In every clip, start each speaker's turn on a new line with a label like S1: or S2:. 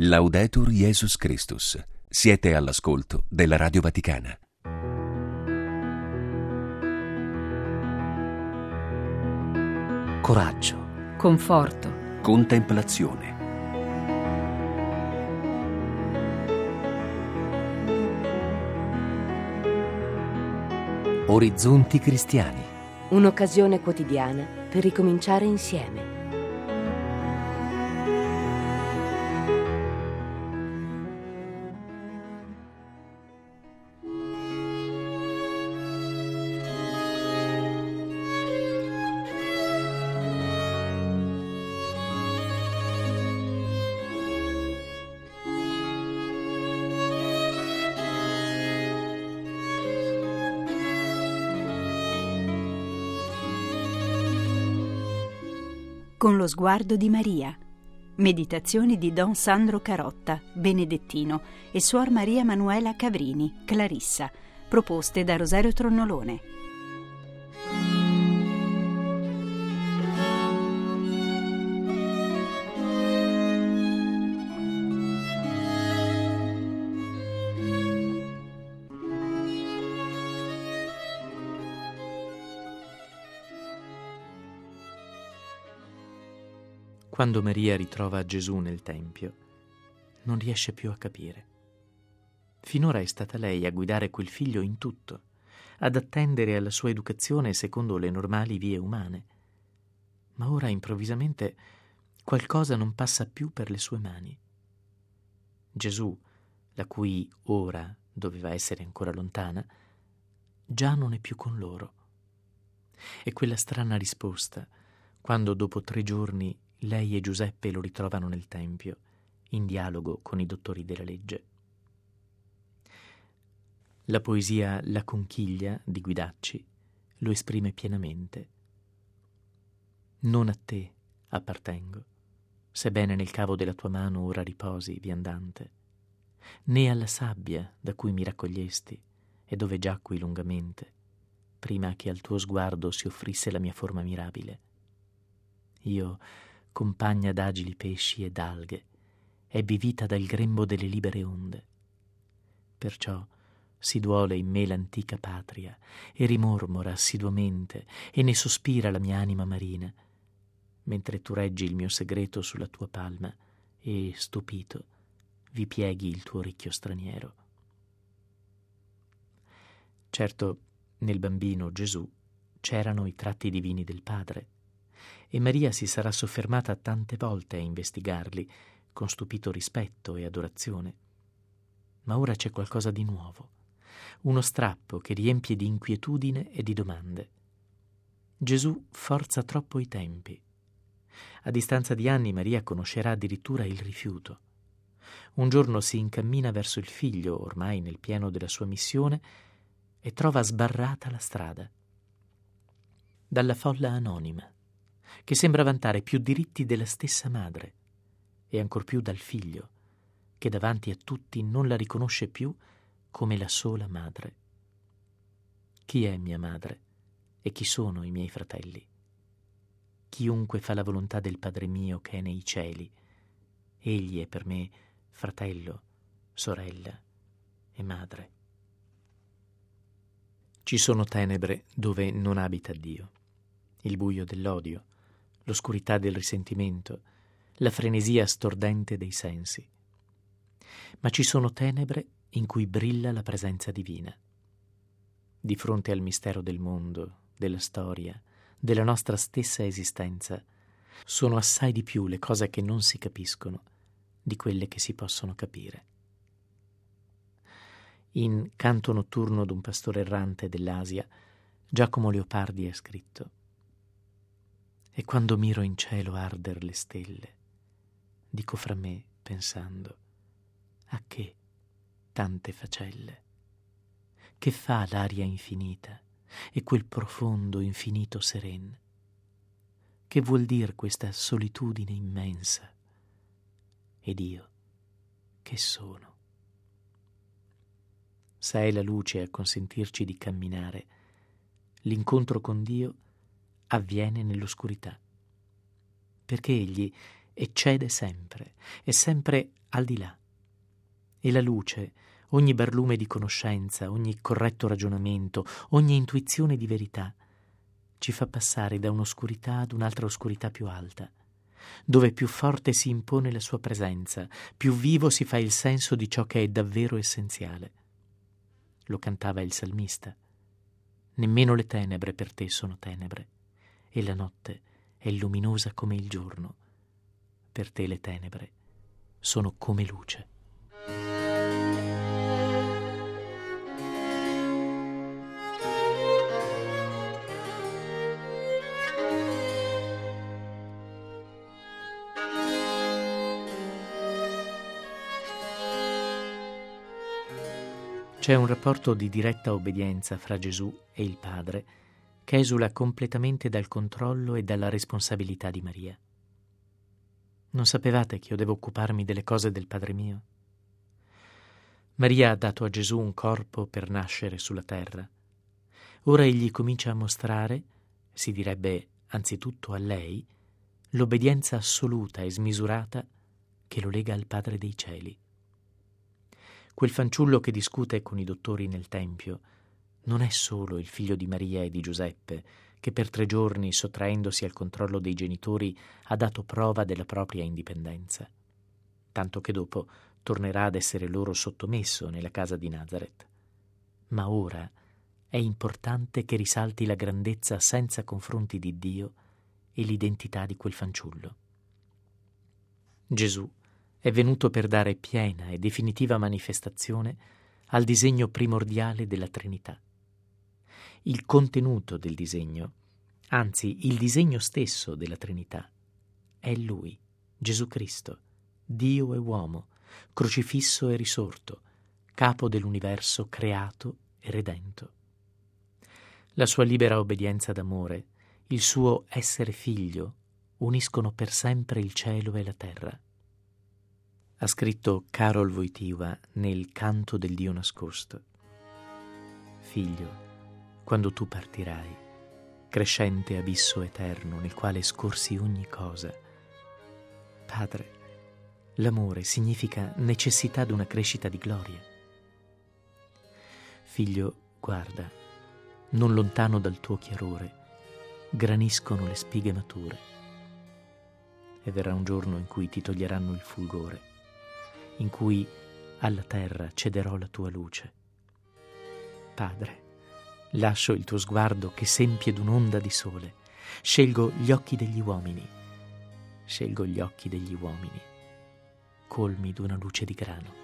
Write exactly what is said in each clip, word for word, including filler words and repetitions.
S1: Laudetur Jesus Christus. Siete all'ascolto della Radio Vaticana.
S2: Coraggio,
S3: conforto,
S1: Contemplazione.
S2: orizzonti cristiani.
S4: Un'occasione quotidiana per ricominciare insieme.
S5: Con lo sguardo di Maria. Meditazioni di Don Sandro Carotta, benedettino, e Suor Maria Manuela Cavrini, clarissa, proposte da Rosario Tronnolone.
S6: Quando Maria ritrova Gesù nel Tempio, non riesce più a capire. Finora è stata lei a guidare quel figlio in tutto, ad attendere alla sua educazione secondo le normali vie umane. Ma ora improvvisamente qualcosa non passa più per le sue mani. Gesù, la cui ora doveva essere ancora lontana, già non è più con loro. E quella strana risposta, quando dopo tre giorni lei e Giuseppe lo ritrovano nel Tempio, in dialogo con i dottori della legge. La poesia La conchiglia di Guidacci lo esprime pienamente. Non a te appartengo, sebbene nel cavo della tua mano ora riposi, viandante, né alla sabbia da cui mi raccogliesti e dove giacqui lungamente, prima che al tuo sguardo si offrisse la mia forma mirabile. Io, compagna d'agili pesci ed alghe, ebbi vita dal grembo delle libere onde. Perciò si duole in me l'antica patria e rimormora assiduamente e ne sospira la mia anima marina, mentre tu reggi il mio segreto sulla tua palma e, stupito, vi pieghi il tuo ricchio straniero. Certo, nel bambino Gesù c'erano i tratti divini del Padre, e Maria si sarà soffermata tante volte a investigarli con stupito rispetto e adorazione. Ma ora c'è qualcosa di nuovo, uno strappo che riempie di inquietudine e di domande. Gesù forza troppo i tempi. A distanza di anni Maria conoscerà addirittura il rifiuto. Un giorno si incammina verso il figlio, ormai nel pieno della sua missione, e trova sbarrata la strada. Dalla folla anonima, che sembra vantare più diritti della stessa madre, e ancor più dal figlio, che davanti a tutti non la riconosce più come la sola madre. Chi è mia madre e chi sono i miei fratelli? Chiunque fa la volontà del Padre mio che è nei cieli, egli è per me fratello, sorella e madre. Ci sono tenebre dove non abita Dio, il buio dell'odio, l'oscurità del risentimento, la frenesia stordente dei sensi. Ma ci sono tenebre in cui brilla la presenza divina. Di fronte al mistero del mondo, della storia, della nostra stessa esistenza, sono assai di più le cose che non si capiscono di quelle che si possono capire. In Canto notturno d'un pastore errante dell'Asia, Giacomo Leopardi ha scritto: e quando miro in cielo arder le stelle, dico fra me, pensando, a che tante facelle? Che fa l'aria infinita e quel profondo infinito seren? Che vuol dir questa solitudine immensa? Ed io, che sono? Se è la luce a consentirci di camminare, l'incontro con Dio avviene nell'oscurità, perché Egli eccede sempre, è sempre al di là. E la luce, ogni barlume di conoscenza, ogni corretto ragionamento, ogni intuizione di verità, ci fa passare da un'oscurità ad un'altra oscurità più alta, dove più forte si impone la sua presenza, più vivo si fa il senso di ciò che è davvero essenziale. Lo cantava il salmista. Nemmeno le tenebre per te sono tenebre, e la notte è luminosa come il giorno. Per te le tenebre sono come luce. C'è un rapporto di diretta obbedienza fra Gesù e il Padre che esula completamente dal controllo e dalla responsabilità di Maria. Non sapevate che io devo occuparmi delle cose del Padre mio? Maria ha dato a Gesù un corpo per nascere sulla terra. Ora egli comincia a mostrare, si direbbe anzitutto a lei, l'obbedienza assoluta e smisurata che lo lega al Padre dei cieli. Quel fanciullo che discute con i dottori nel Tempio non è solo il figlio di Maria e di Giuseppe, che per tre giorni, sottraendosi al controllo dei genitori, ha dato prova della propria indipendenza, tanto che dopo tornerà ad essere loro sottomesso nella casa di Nazareth. Ma ora è importante che risalti la grandezza senza confronti di Dio e l'identità di quel fanciullo. Gesù è venuto per dare piena e definitiva manifestazione al disegno primordiale della Trinità. Il contenuto del disegno, anzi il disegno stesso della Trinità, è Lui, Gesù Cristo, Dio e uomo, crocifisso e risorto, capo dell'universo creato e redento. La sua libera obbedienza d'amore, il suo essere figlio, uniscono per sempre il cielo e la terra. Ha scritto Karol Wojtyła nel Canto del Dio nascosto. Figlio, quando tu partirai, crescente abisso eterno nel quale scorsi ogni cosa. Padre, l'amore significa necessità d'una crescita di gloria. Figlio, guarda, non lontano dal tuo chiarore, graniscono le spighe mature. E verrà un giorno in cui ti toglieranno il fulgore, in cui alla terra cederò la tua luce. Padre, lascio il tuo sguardo che sempie d'un'onda di sole, scelgo gli occhi degli uomini, scelgo gli occhi degli uomini, colmi d'una luce di grano.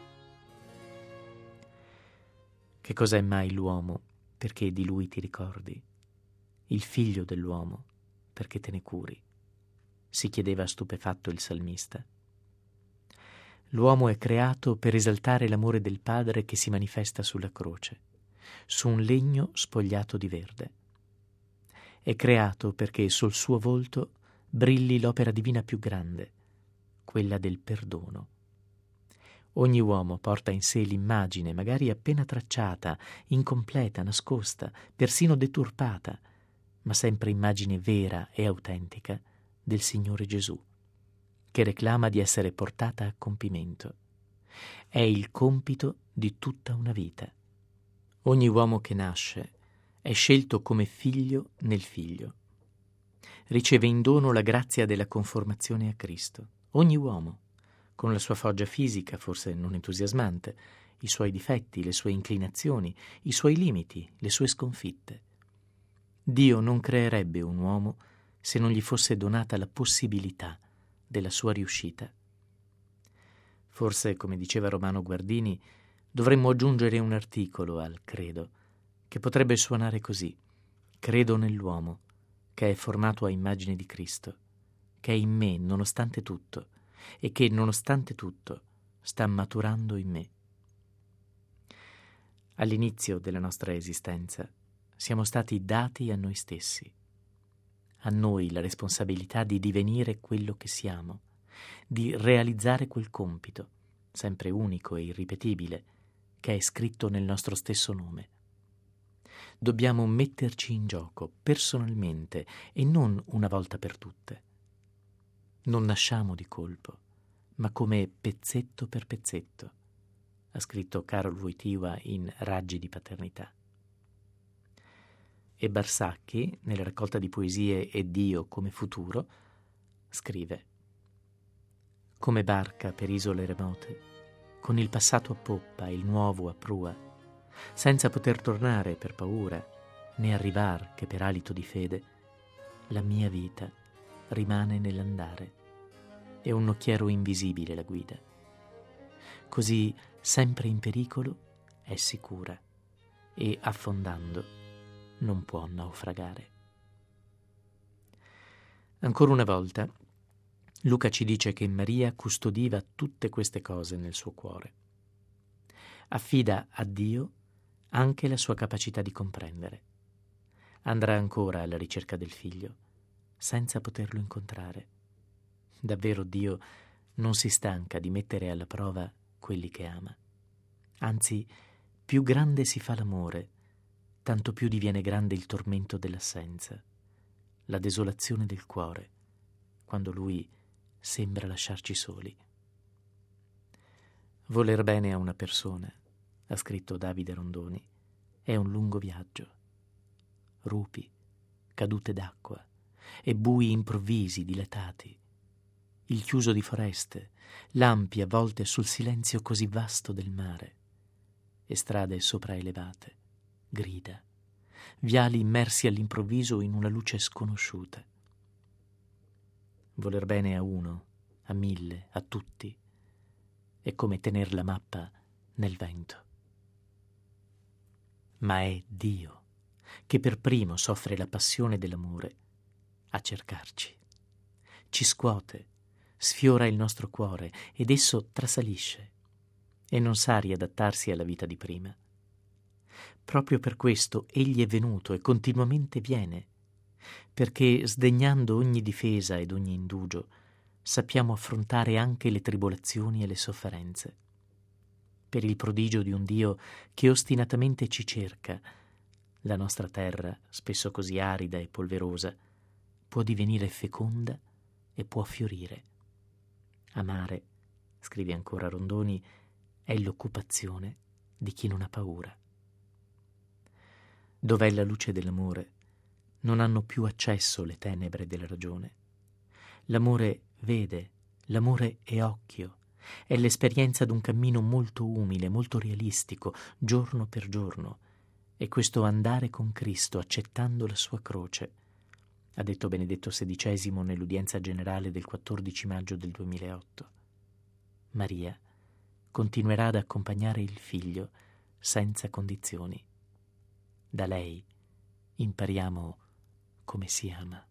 S6: Che cos'è mai l'uomo perché di lui ti ricordi? Il figlio dell'uomo perché te ne curi? Si chiedeva stupefatto il salmista. L'uomo è creato per esaltare l'amore del Padre che si manifesta sulla croce, su un legno spogliato di verde. È creato perché sul suo volto brilli l'opera divina più grande, quella del perdono. Ogni uomo porta in sé l'immagine, magari appena tracciata, incompleta, nascosta, persino deturpata, ma sempre immagine vera e autentica del Signore Gesù, che reclama di essere portata a compimento. È il compito di tutta una vita. Ogni uomo che nasce è scelto come figlio nel figlio. Riceve in dono la grazia della conformazione a Cristo. Ogni uomo, con la sua foggia fisica, forse non entusiasmante, i suoi difetti, le sue inclinazioni, i suoi limiti, le sue sconfitte. Dio non creerebbe un uomo se non gli fosse donata la possibilità della sua riuscita. Forse, come diceva Romano Guardini, dovremmo aggiungere un articolo al credo, che potrebbe suonare così: credo nell'uomo, che è formato a immagine di Cristo, che è in me nonostante tutto, e che, nonostante tutto, sta maturando in me. All'inizio della nostra esistenza siamo stati dati a noi stessi. A noi la responsabilità di divenire quello che siamo, di realizzare quel compito, sempre unico e irripetibile, che è scritto nel nostro stesso nome. Dobbiamo metterci in gioco personalmente e non una volta per tutte. Non nasciamo di colpo, ma come pezzetto per pezzetto, ha scritto Karol Wojtyła in Raggi di paternità. E Barsacchi, nella raccolta di poesie E Dio come futuro, scrive: come barca per isole remote, con il passato a poppa e il nuovo a prua, senza poter tornare per paura, né arrivar che per alito di fede, la mia vita rimane nell'andare, e un nocchiero invisibile la guida. Così, sempre in pericolo, è sicura, e affondando non può naufragare. Ancora una volta, Luca ci dice che Maria custodiva tutte queste cose nel suo cuore. Affida a Dio anche la sua capacità di comprendere. Andrà ancora alla ricerca del figlio, senza poterlo incontrare. Davvero Dio non si stanca di mettere alla prova quelli che ama. Anzi, più grande si fa l'amore, tanto più diviene grande il tormento dell'assenza, la desolazione del cuore, quando Lui sembra lasciarci soli. Voler bene a una persona, ha scritto Davide Rondoni, è un lungo viaggio. Rupi, cadute d'acqua e bui improvvisi dilatati, il chiuso di foreste, lampi avvolte sul silenzio così vasto del mare, e strade sopraelevate, grida, viali immersi all'improvviso in una luce sconosciuta. Voler bene a uno, a mille, a tutti, è come tener la mappa nel vento. Ma è Dio che per primo soffre la passione dell'amore a cercarci. Ci scuote, sfiora il nostro cuore ed esso trasalisce e non sa riadattarsi alla vita di prima. Proprio per questo egli è venuto e continuamente viene, perché sdegnando ogni difesa ed ogni indugio sappiamo affrontare anche le tribolazioni e le sofferenze. Per il prodigio di un Dio che ostinatamente ci cerca, la nostra terra, spesso così arida e polverosa, può divenire feconda e può fiorire. Amare, scrive ancora Rondoni, è l'occupazione di chi non ha paura. Dov'è la luce dell'amore, non hanno più accesso le tenebre della ragione. L'amore vede, l'amore è occhio, è l'esperienza d'un cammino molto umile, molto realistico, giorno per giorno, e questo andare con Cristo accettando la sua croce, ha detto Benedetto sedicesimo nell'udienza generale del quattordici maggio del duemilaotto. Maria continuerà ad accompagnare il figlio senza condizioni. Da lei impariamo come si ama.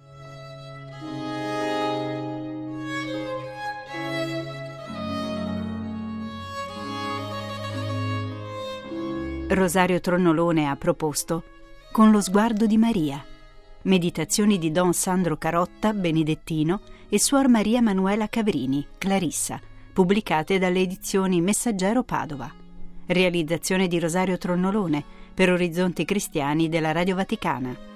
S5: Rosario Tronnolone ha proposto Con lo sguardo di Maria, meditazioni di Don Sandro Carotta, benedettino, e Suor Maria Manuela Cavrini, clarissa, pubblicate dalle edizioni Messaggero Padova. Realizzazione di Rosario Tronnolone per Orizzonti Cristiani della Radio Vaticana.